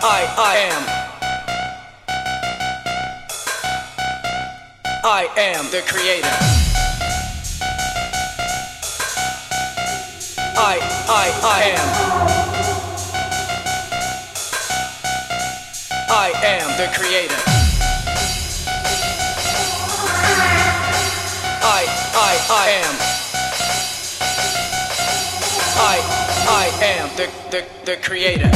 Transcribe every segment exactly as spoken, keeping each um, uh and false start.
I, I am. I am the creator. I, I, I am. I am the creator. I, I, I am. I, I am the, the, the creator.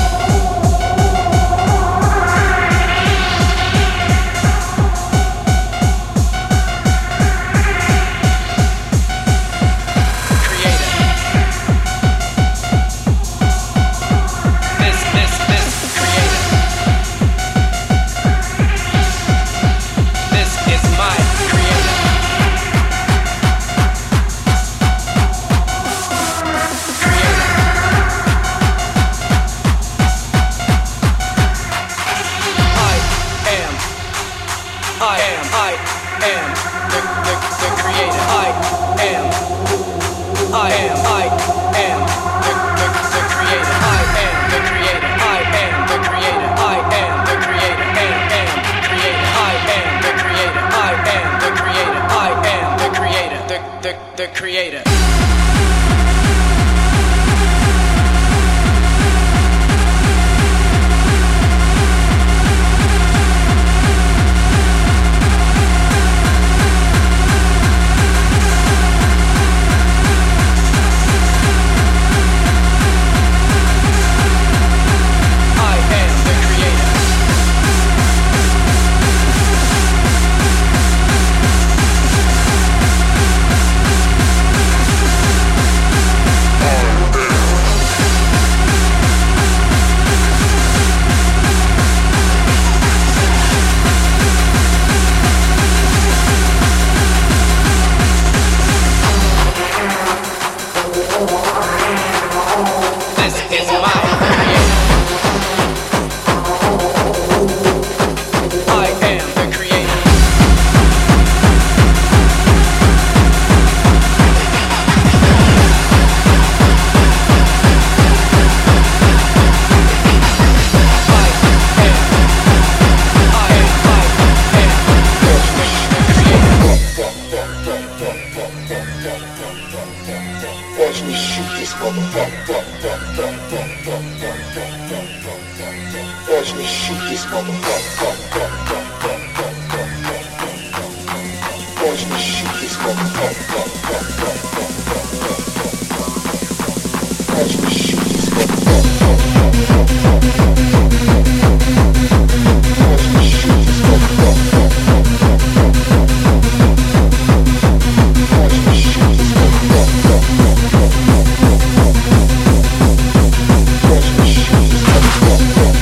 The creator. Watch me shoot this motherfucker. Watch me shoot this motherfucker. Watch me shoot this motherfucker. Watch me shoot this motherfucker. Watch me shoot this motherfucker. Watch me shoot this motherfucker. Watch me shoot this motherfucker.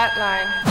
Flatline.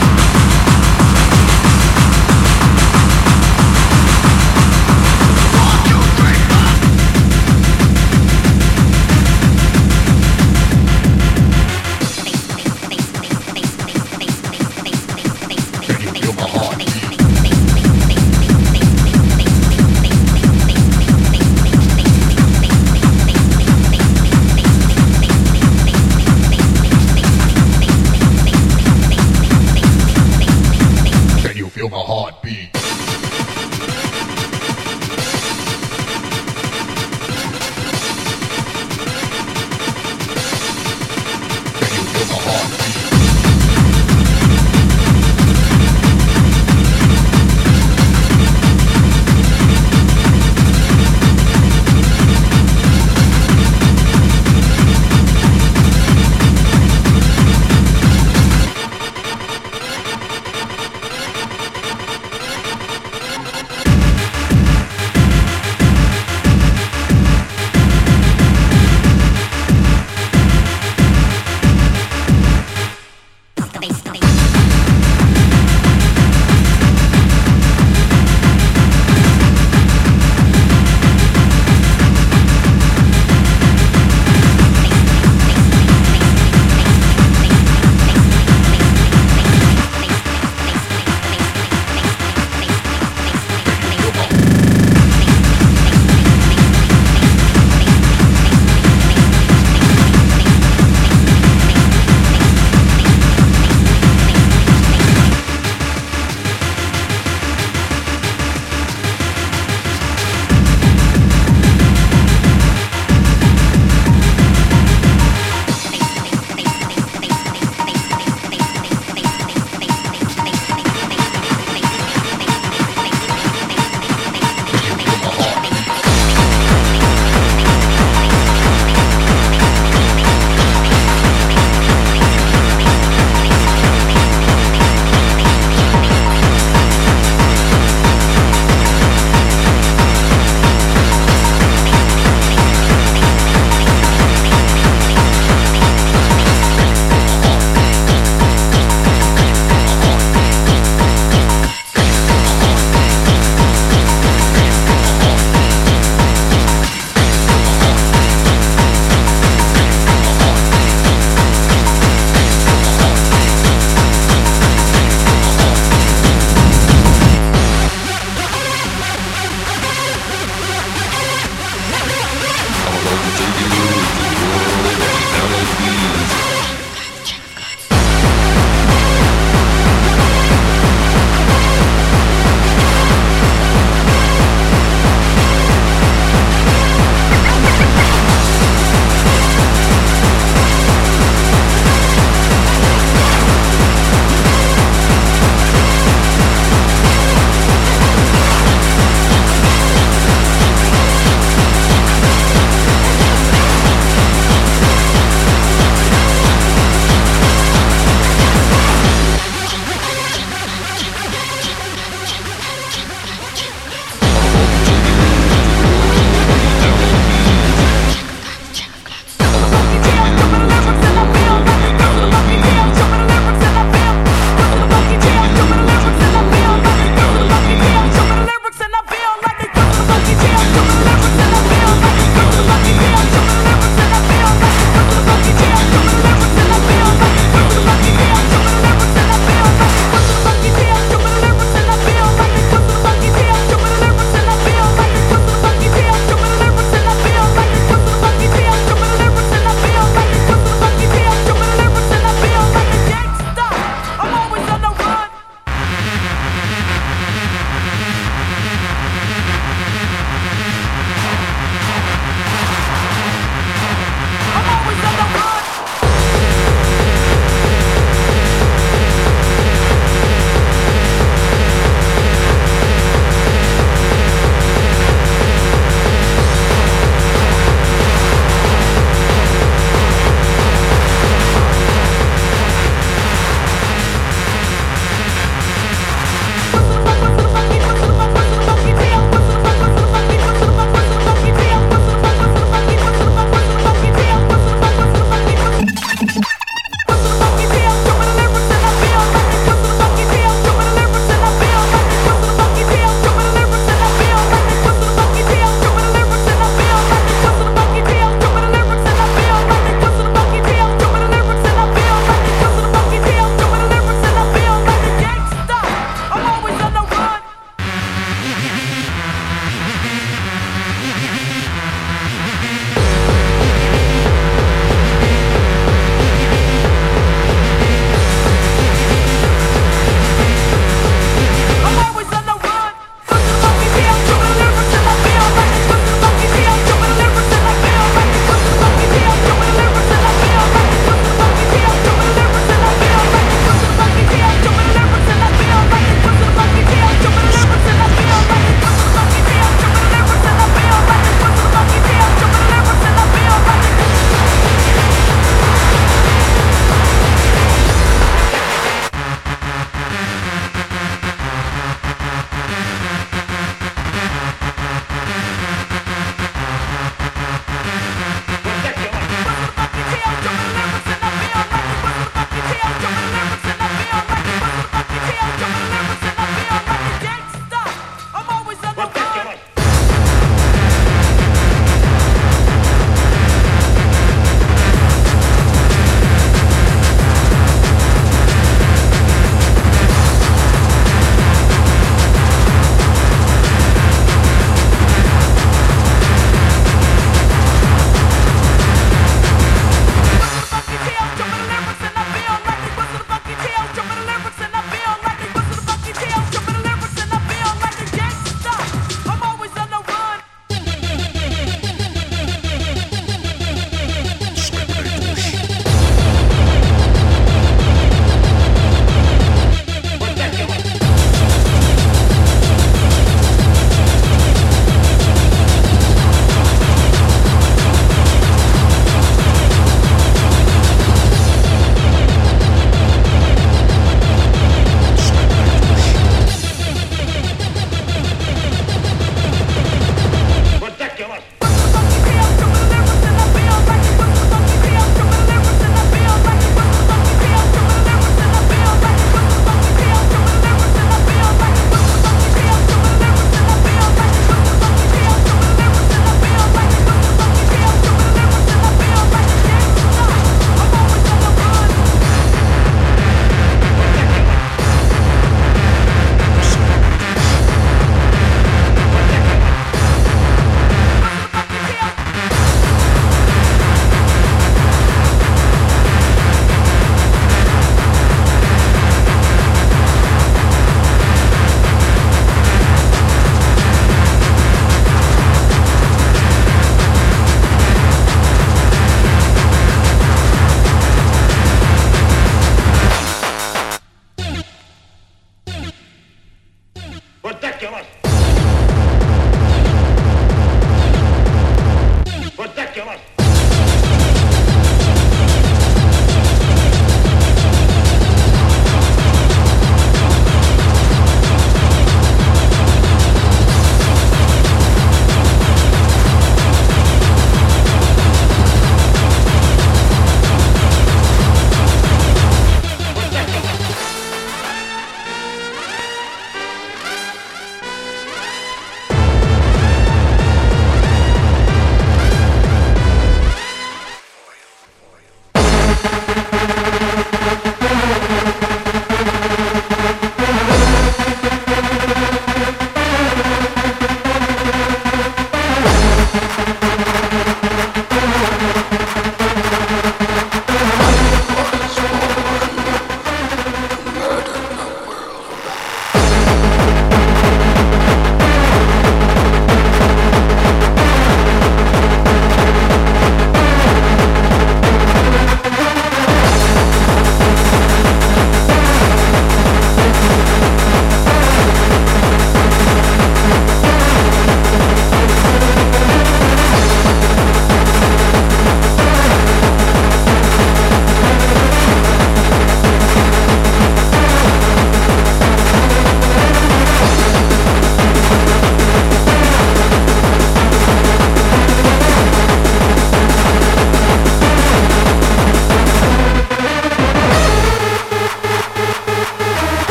Flatline.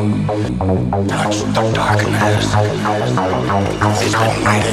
Touch the darkness. It's almighty.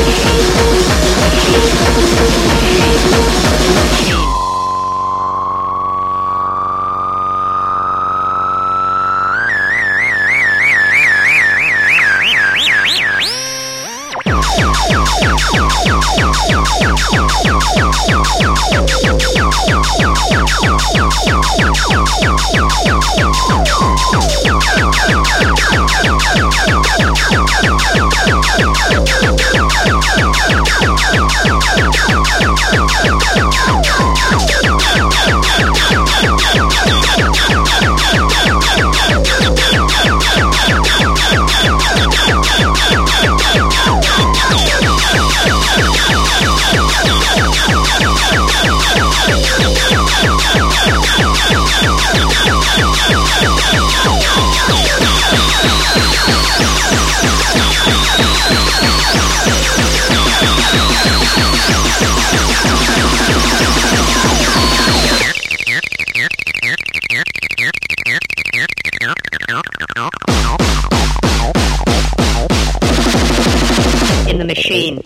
In the machine.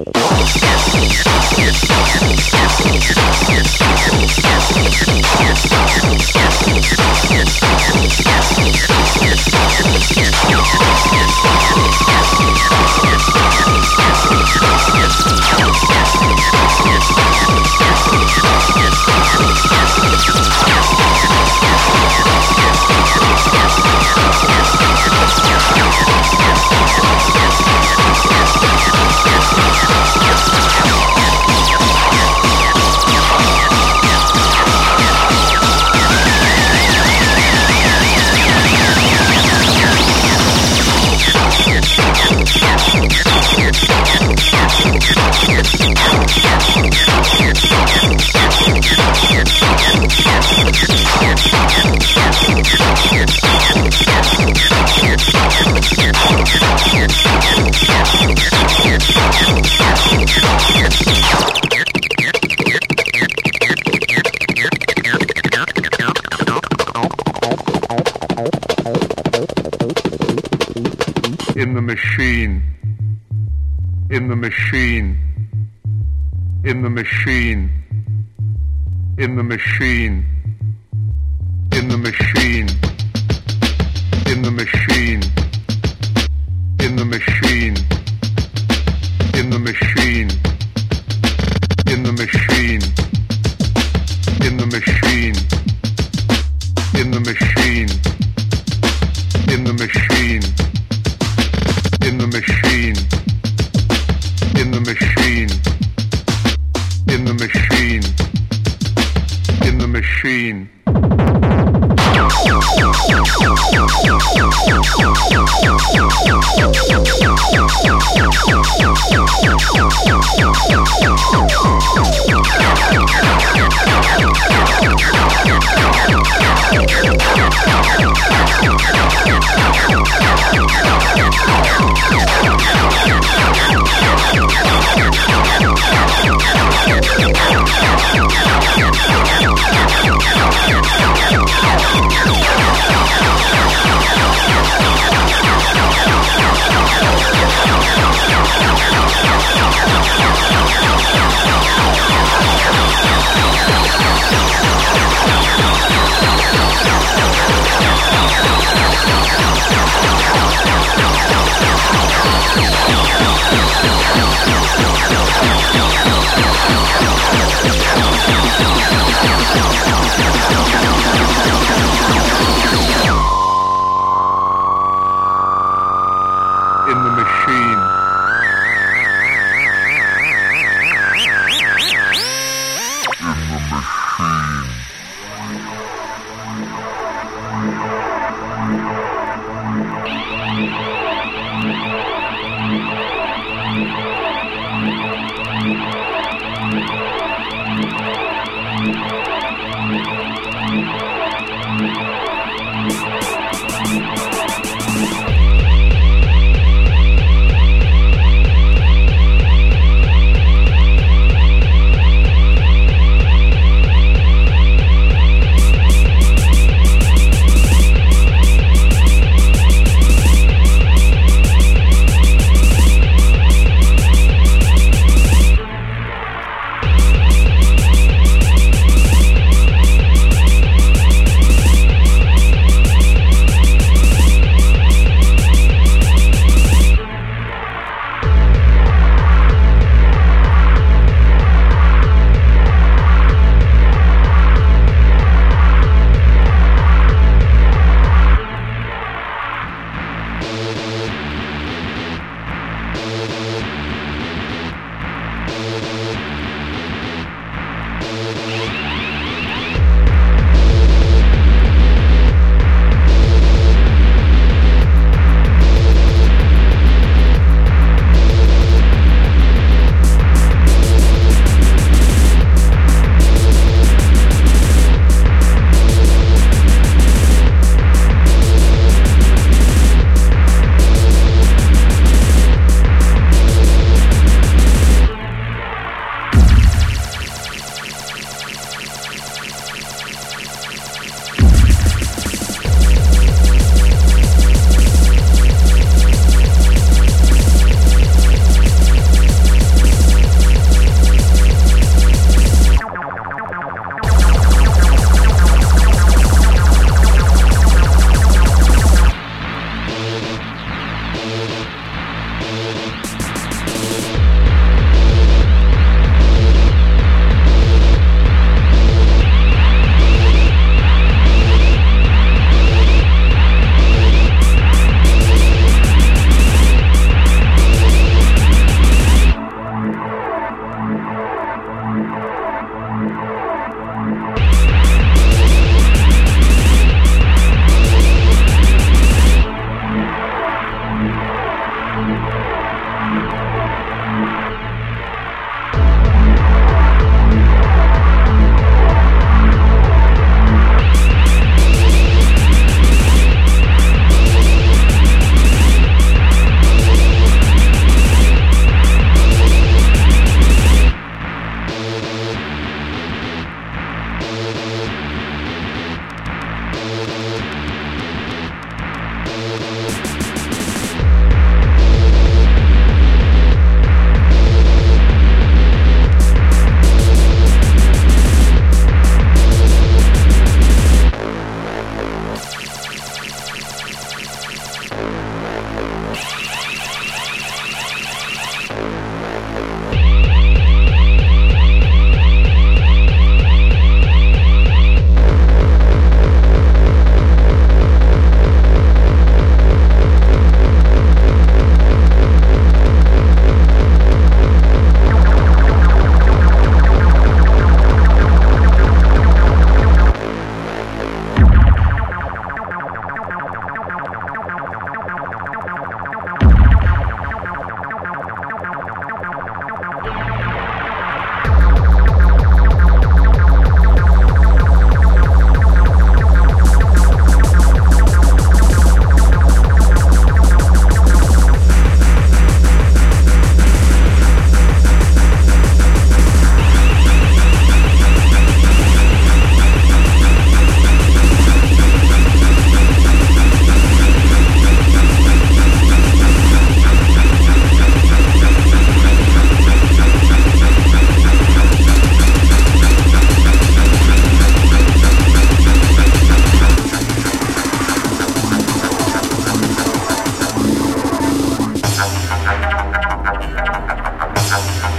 In the machine, in the machine, in the machine, in the machine, in the machine, in the machine, in the machine, in the machine, in the machine, in the machine, in the machine, in the machine. In the machine, in the machine, in the machine, in the machine. In the machine,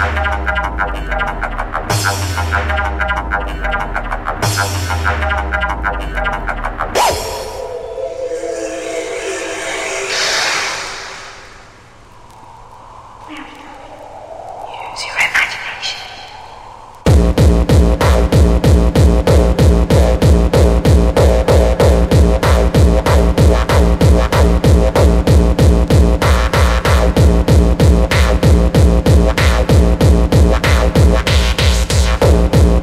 Thank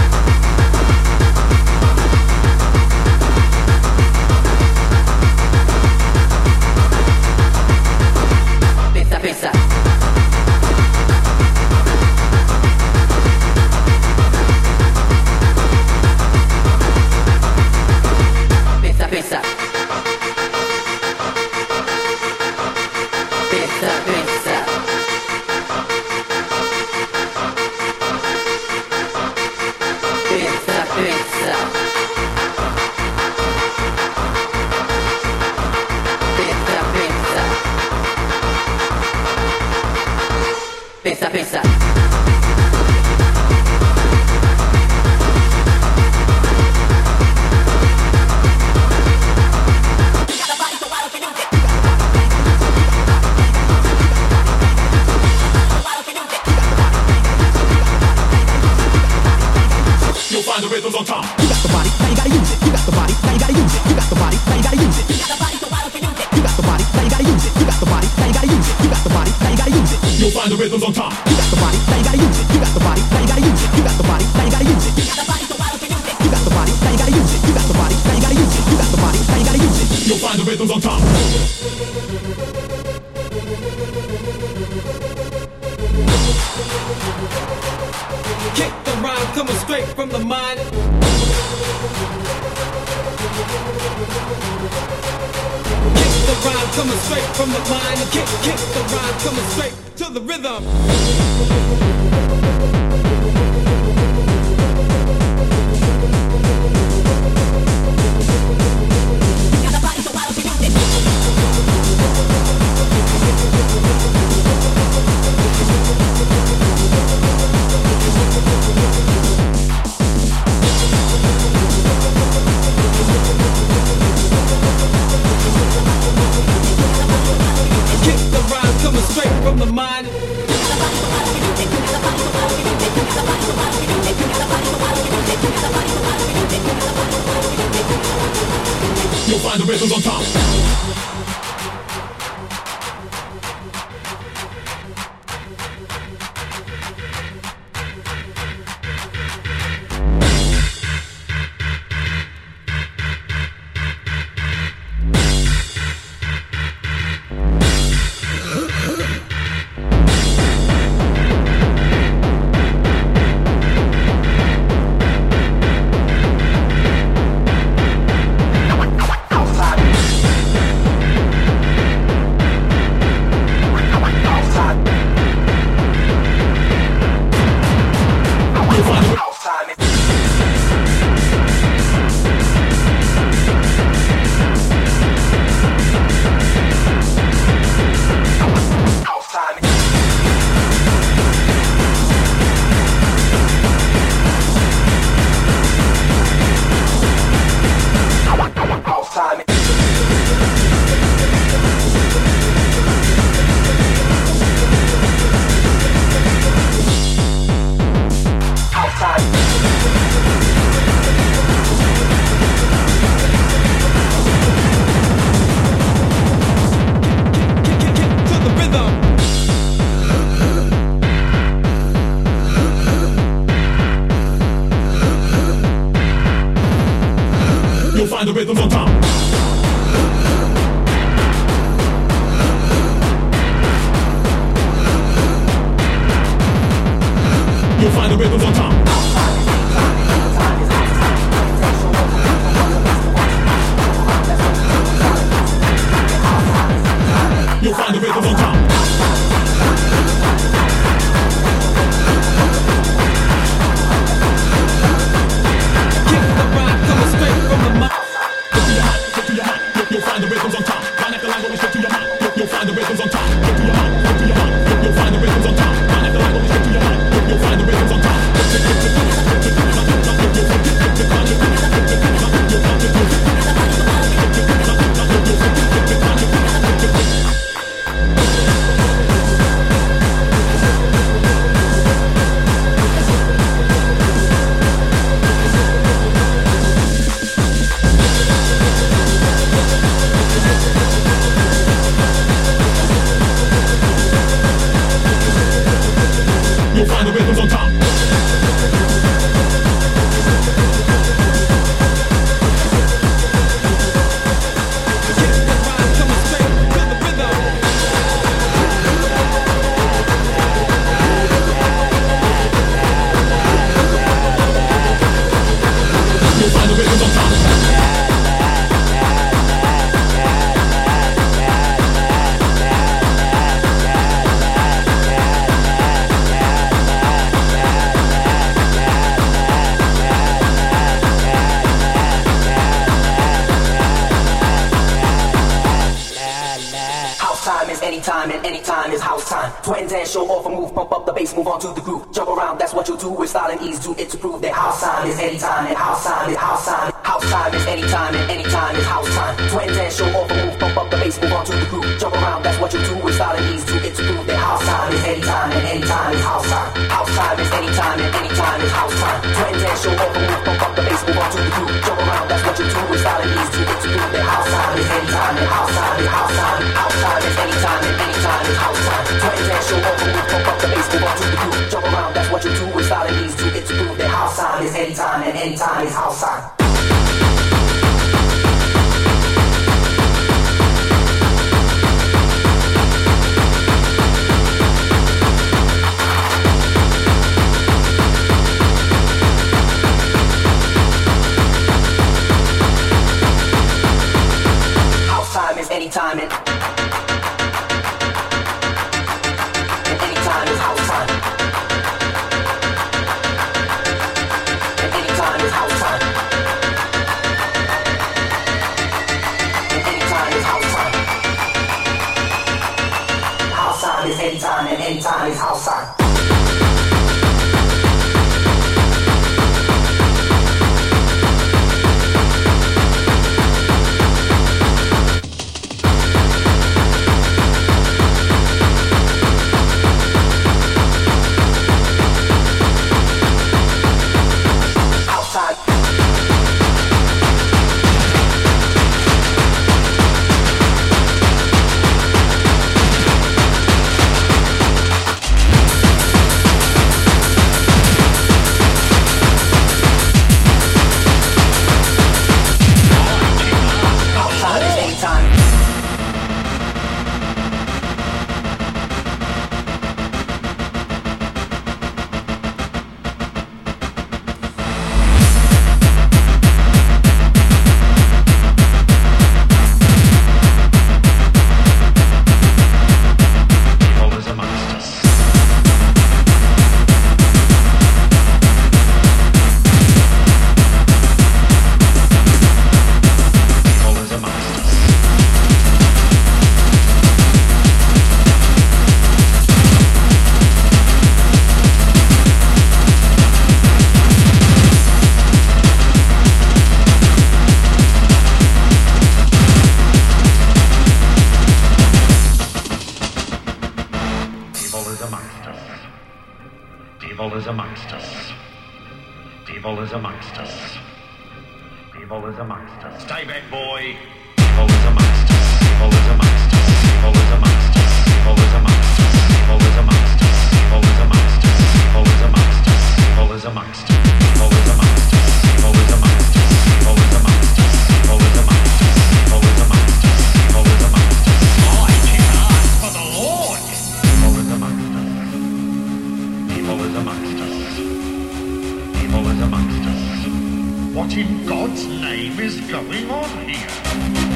pensa. Pensa, pensa. Pensa, pensa. Pensa, pensa. Pensa, pensa. You'll find the rhythms on top. You got the body, now you gotta use it. You got the body, now you gotta use it. You got the body, now you gotta use it. You got the body, so why don't you use it? You got the body, now you gotta use it. You got the body, now you gotta use it. You got the body, now you gotta use it. You'll find the rhythms on top. You got the body, now you gotta use it. You got the body, now you gotta use it. You got the body, now you gotta use it. You got the body, so why don't you use it? You got the body, now you gotta use it. You got the body, now you gotta use it. You got the body, now you gotta use it. You'll find the rhythms on top. Kick the rhyme coming straight from the mind. Kick the rhyme coming straight from the mind. Kick, kick the rhyme coming straight to the rhythm. Kick the rhyme coming straight from the mind. You'll find the rhythms on top. Find the rhythms on top. You'll find the rhythms on top. You'll find the rhythms on top. Kick the rhyme coming straight from the mind. You'll find the rhythms on top. Mind at the line going straight to your mind. You'll find the rhythms on top. Straight to your mind. Straight to your mind. You'll find the rhythms on top. Mind at the line going straight to your mind. You'll find the rhythms on top. and anytime is house time. Sweat and dance, show off a move, pump up the bass, move on to the groove. Jump around, that's what you do with style and ease. Do it to prove that house time is anytime and house time is house time. House time is anytime and anytime is house time. Sweat and dance, show off a move, pump up the bass, move on to the groove. Jump around, that's what you do with style and ease. Do it to prove that house time is anytime and anytime is house time. House time is anytime and anytime is house time. Sweat and dance, show off a move, pump up the bass, move on to the groove. Jump around, that's what you do with style and ease. Do it to prove that house time is anytime and house time is house time. House time is anytime and anytime is house time. Sweat and dance, show off a move, pump up the bass, move on to the groove. Jump around, that's what you do with style and ease. Do it to prove that house time is anytime and anytime is house time. Anytime and, and anytime is house time. And anytime is house time. And anytime is house time. House time is anytime and anytime is house time. Evil is amongst us. Evil is amongst us. Evil is amongst us. Stay back, boy. Evil is amongst us. Evil is amongst us. Evil is amongst us. Evil is amongst us. Evil is amongst us. Evil is amongst us. Evil is amongst us. Evil is amongst us. Evil is amongst us. Evil is amongst us. Evil is amongst us. Evil is amongst us. Evil is amongst us. Evil is amongst us. I cannot for the Lord. Evil is amongst us. Evil is amongst us. Evil is amongst us. What in God's name is going on here?